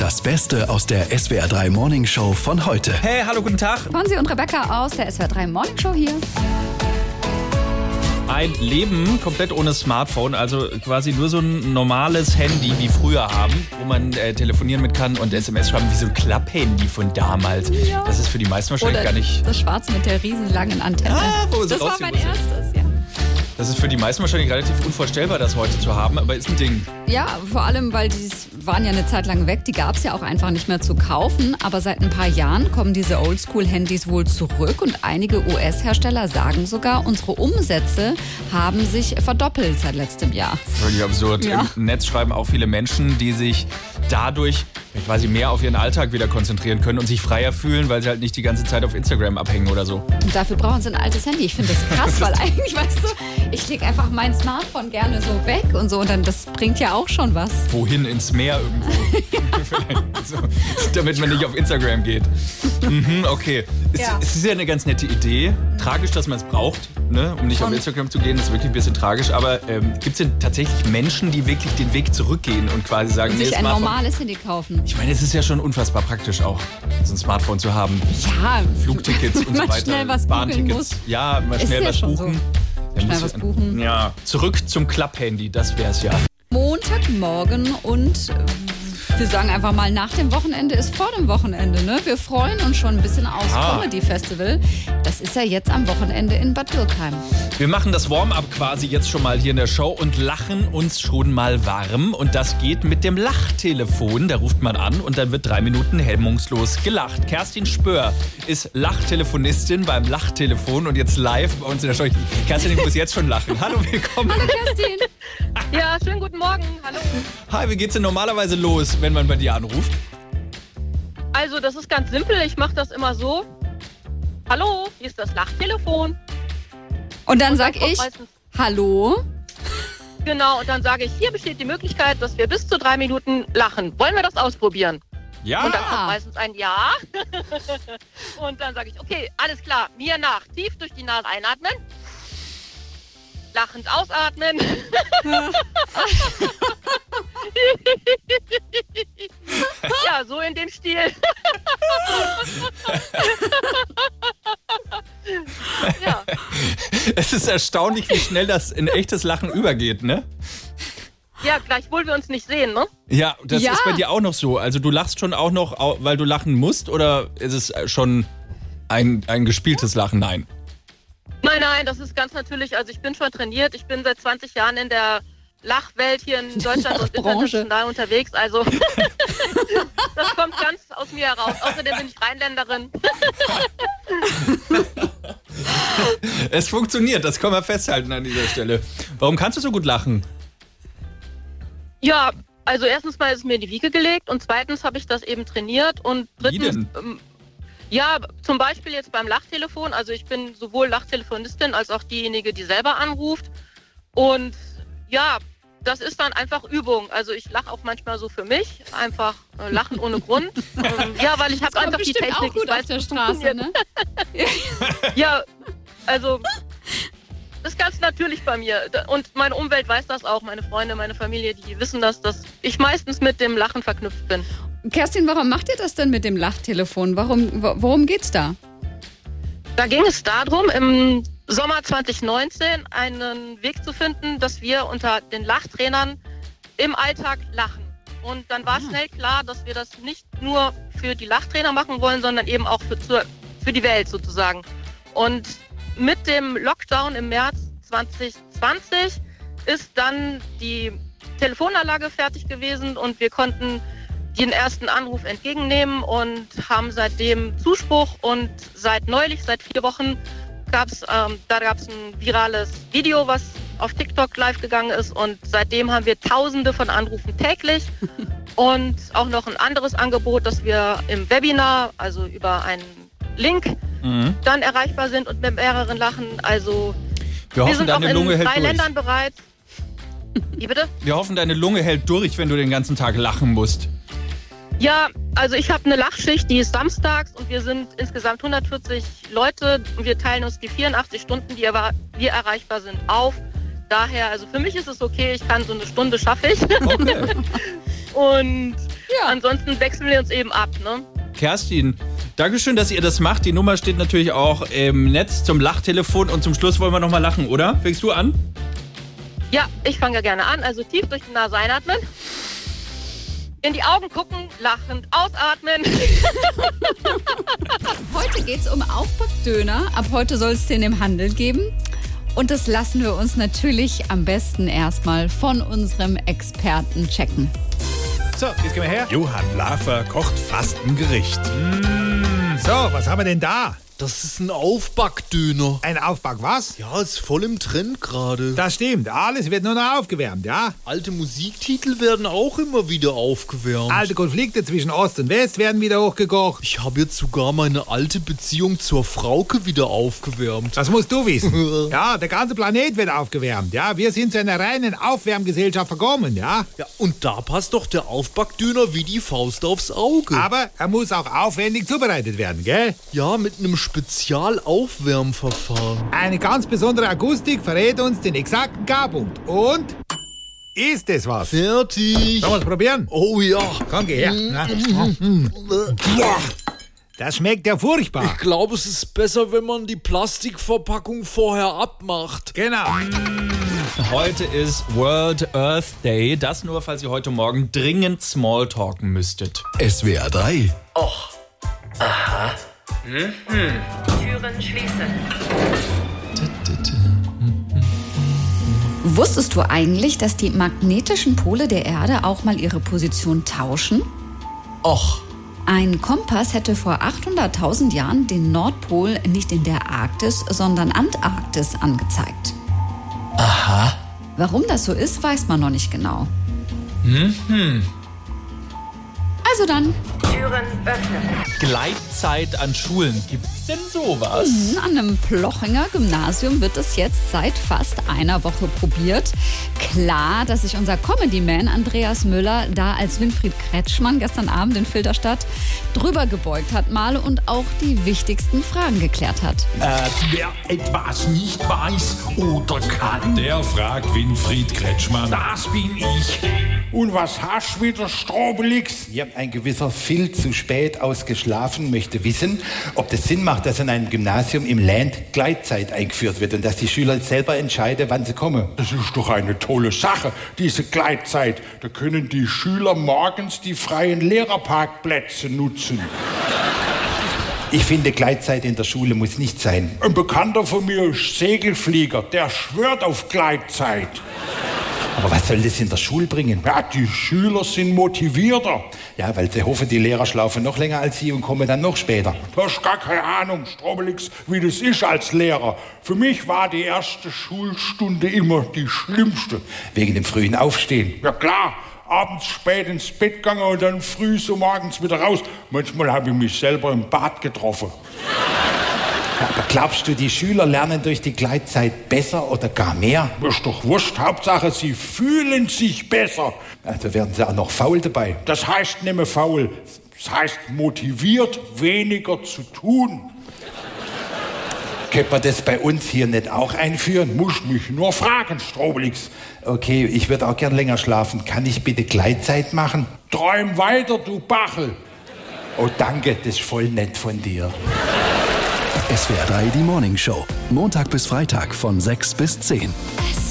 Das Beste aus der SWR 3 Morning Show von heute. Hey, hallo, guten Tag. Fonsi und Rebecca aus der SWR 3 Morning Show hier. Ein Leben komplett ohne Smartphone, also quasi nur so ein normales Handy wie früher haben, wo man telefonieren mit kann und SMS schreiben, wie so ein Klapphandy von damals. Ja. Das ist für die meisten wahrscheinlich Oder gar nicht... das Schwarze mit der riesenlangen Antenne. wo sie Das war rausziehen mein muss. erstes, ja. Das ist für die meisten wahrscheinlich relativ unvorstellbar, das heute zu haben, aber ist ein Ding. Ja, vor allem, weil die waren ja eine Zeit lang weg. Die gab es ja auch einfach nicht mehr zu kaufen. Aber seit ein paar Jahren kommen diese Oldschool-Handys wohl zurück. Und einige US-Hersteller sagen sogar, unsere Umsätze haben sich verdoppelt seit letztem Jahr. Völlig absurd. Ja. Im Netz schreiben auch viele Menschen, die sich dadurch quasi mehr auf ihren Alltag wieder konzentrieren können und sich freier fühlen, weil sie halt nicht die ganze Zeit auf Instagram abhängen oder so. Und dafür brauchen sie ein altes Handy. Ich finde das krass, weil eigentlich, weißt du, ich lege einfach mein Smartphone gerne so weg und so. Und dann, das bringt ja auch schon was. Wohin? Ins Meer irgendwo. So, damit man nicht auf Instagram geht. Okay. Es ist ja eine ganz nette Idee. Tragisch, dass man es braucht, ne? Um nicht auf Instagram zu gehen. Das ist wirklich ein bisschen tragisch. Aber gibt es denn tatsächlich Menschen, die wirklich den Weg zurückgehen und quasi sagen, Sich ein Smartphone. normales Handy kaufen. Ich meine, es ist ja schon unfassbar praktisch auch, so ein Smartphone zu haben. Ja, Flugtickets und so man weiter. schnell was googeln Bahntickets. muss. Ja, mal Ist schnell ja was schon buchen. so. Schnell was buchen. Ja, zurück zum Klapphandy, das wär's ja. Montagmorgen und wir sagen einfach mal, nach dem Wochenende ist vor dem Wochenende. Ne? Wir freuen uns schon ein bisschen aufs Comedy Festival. Das ist ja jetzt am Wochenende in Bad Dürkheim. Wir machen das Warm-up quasi jetzt schon mal hier in der Show und lachen uns schon mal warm. Und das geht mit dem Lachtelefon. Da ruft man an und dann wird 3 Minuten hemmungslos gelacht. Kerstin Spöhr ist Lachtelefonistin beim Lachtelefon und jetzt live bei uns in der Show. Kerstin, ich muss jetzt schon lachen. Hallo, willkommen. Hallo Kerstin. Ja, schönen guten Morgen. Hallo. Hi, wie geht's denn normalerweise los, wenn man bei dir anruft? Also, das ist ganz simpel. Ich mache das immer so. Hallo, hier ist das Lachtelefon. Und dann sag kommt ich, meistens- hallo. Genau, und dann sage ich, hier besteht die Möglichkeit, dass wir bis zu 3 Minuten lachen. Wollen wir das ausprobieren? Ja. Und dann kommt meistens ein Ja. Und dann sage ich, okay, alles klar, mir nach. Tief durch die Nase einatmen. Lachend ausatmen. Ja, so in dem Stil. Ja. Es ist erstaunlich, wie schnell das in echtes Lachen übergeht, ne? Ja, gleichwohl wir uns nicht sehen, ne? Ja, das Ja. ist bei dir auch noch so. Also du lachst schon auch noch, weil du lachen musst, oder ist es schon ein gespieltes Lachen? Nein. Nein, das ist ganz natürlich. Also ich bin schon trainiert. Ich bin seit 20 Jahren in der Lachwelt hier in Deutschland und Lachbranche. international unterwegs. Also das kommt ganz aus mir heraus. Außerdem bin ich Rheinländerin. Es funktioniert, das können wir festhalten an dieser Stelle. Warum kannst du so gut lachen? Ja, also erstens mal ist mir die Wiege gelegt und zweitens habe ich das eben trainiert und drittens... denn? Ja, zum Beispiel jetzt beim Lachtelefon. Also ich bin sowohl Lachtelefonistin als auch diejenige, die selber anruft. Und ja, das ist dann einfach Übung. Also ich lache auch manchmal so für mich. Einfach lachen ohne Grund. Ja, weil ich habe einfach die Bestimmt Technik. auch gut ich weiß, auf der das Straße, funktioniert. ne? Ja, also das ist ganz natürlich bei mir. Und meine Umwelt weiß das auch. Meine Freunde, meine Familie, die wissen das, dass ich meistens mit dem Lachen verknüpft bin. Kerstin, warum macht ihr das denn mit dem Lachtelefon? Worum geht's da? Da ging es darum, im Sommer 2019 einen Weg zu finden, dass wir unter den Lachtrainern im Alltag lachen. Und dann war schnell klar, dass wir das nicht nur für die Lachtrainer machen wollen, sondern eben auch für die Welt sozusagen. Und mit dem Lockdown im März 2020 ist dann die Telefonanlage fertig gewesen und wir konnten den ersten Anruf entgegennehmen und haben seitdem Zuspruch und seit 4 Wochen gab's ein virales Video, was auf TikTok live gegangen ist und seitdem haben wir Tausende von Anrufen täglich und auch noch ein anderes Angebot, dass wir im Webinar, also über einen Link, dann erreichbar sind und mit mehreren Lachen. Also Wir wir hoffen, sind auch deine in Lunge hält 3 durch. Ländern bereits. Wie bitte? Wir hoffen, deine Lunge hält durch, wenn du den ganzen Tag lachen musst. Ja, also ich habe eine Lachschicht, die ist samstags und wir sind insgesamt 140 Leute und wir teilen uns die 84 Stunden, die wir erreichbar sind, auf. Daher, also für mich ist es okay, ich kann so eine Stunde schaffe ich. Okay. Und Ansonsten wechseln wir uns eben ab, ne? Kerstin, Dankeschön, dass ihr das macht. Die Nummer steht natürlich auch im Netz zum Lachtelefon. Und zum Schluss wollen wir nochmal lachen, oder? Fängst du an? Ja, ich fange ja gerne an. Also tief durch die Nase einatmen. In die Augen gucken, lachend ausatmen. Heute geht's um Aufbackdöner. Ab heute soll es den im Handel geben. Und das lassen wir uns natürlich am besten erstmal von unserem Experten checken. So, jetzt gehen wir her. Johann Lafer kocht fast ein Gericht. So, was haben wir denn da? Das ist ein Aufbackdöner. Ein Aufback was? Ja, ist voll im Trend gerade. Das stimmt, alles wird nur noch aufgewärmt, ja? Alte Musiktitel werden auch immer wieder aufgewärmt. Alte Konflikte zwischen Ost und West werden wieder hochgekocht. Ich habe jetzt sogar meine alte Beziehung zur Frauke wieder aufgewärmt. Das musst du wissen. Ja, der ganze Planet wird aufgewärmt, ja? Wir sind zu einer reinen Aufwärmgesellschaft verkommen, ja? Ja, und da passt doch der Aufbackdöner wie die Faust aufs Auge. Aber er muss auch aufwendig zubereitet werden, gell? Ja, mit einem Spezialaufwärmverfahren. Eine ganz besondere Akustik verrät uns den exakten Garpunkt. Und ist es was? Fertig. Sollen wir es probieren? Oh ja. Komm, geh her. Na. Das schmeckt ja furchtbar. Ich glaube, es ist besser, wenn man die Plastikverpackung vorher abmacht. Genau. Heute ist World Earth Day. Das nur, falls ihr heute Morgen dringend Smalltalken müsstet. SWR 3. Och. Aha. Türen schließen. Wusstest du eigentlich, dass die magnetischen Pole der Erde auch mal ihre Position tauschen? Och. Ein Kompass hätte vor 800.000 Jahren den Nordpol nicht in der Arktis, sondern Antarktis angezeigt. Aha. Warum das so ist, weiß man noch nicht genau. Also dann. Türen öffnen. Gleitzeit an Schulen. Gibt's denn sowas? An einem Plochinger Gymnasium wird es jetzt seit fast einer Woche probiert. Klar, dass sich unser Comedy-Man Andreas Müller da als Winfried Kretschmann gestern Abend in Filderstadt drüber gebeugt hat mal und auch die wichtigsten Fragen geklärt hat. Wer etwas nicht weiß oder kann, der fragt Winfried Kretschmann. Das bin ich. Und was hast du wieder, Strobelix? Ja, ein gewisser viel zu spät ausgeschlafen möchte wissen, ob das Sinn macht, dass an einem Gymnasium im Land Gleitzeit eingeführt wird und dass die Schüler selber entscheiden, wann sie kommen. Das ist doch eine tolle Sache, diese Gleitzeit. Da können die Schüler morgens die freien Lehrerparkplätze nutzen. Ich finde, Gleitzeit in der Schule muss nicht sein. Ein Bekannter von mir ist Segelflieger, der schwört auf Gleitzeit. Aber was soll das in der Schule bringen? Ja, die Schüler sind motivierter. Ja, weil sie hoffen, die Lehrer schlafen noch länger als sie und kommen dann noch später. Du hast gar keine Ahnung, Strobelix, wie das ist als Lehrer. Für mich war die erste Schulstunde immer die schlimmste. Wegen dem frühen Aufstehen. Ja klar, abends spät ins Bett gegangen und dann früh so morgens wieder raus. Manchmal habe ich mich selber im Bad getroffen. Ja, aber glaubst du, die Schüler lernen durch die Gleitzeit besser oder gar mehr? Ist doch wurscht, Hauptsache sie fühlen sich besser. Also werden sie auch noch faul dabei. Das heißt nicht mehr faul, das heißt motiviert, weniger zu tun. Könnte man das bei uns hier nicht auch einführen? Muss mich nur fragen, Strobelix. Okay, ich würde auch gern länger schlafen. Kann ich bitte Gleitzeit machen? Träum weiter, du Bachel. Oh, danke, das ist voll nett von dir. SWR 3, die Morning Show. Montag bis Freitag von 6 bis 10.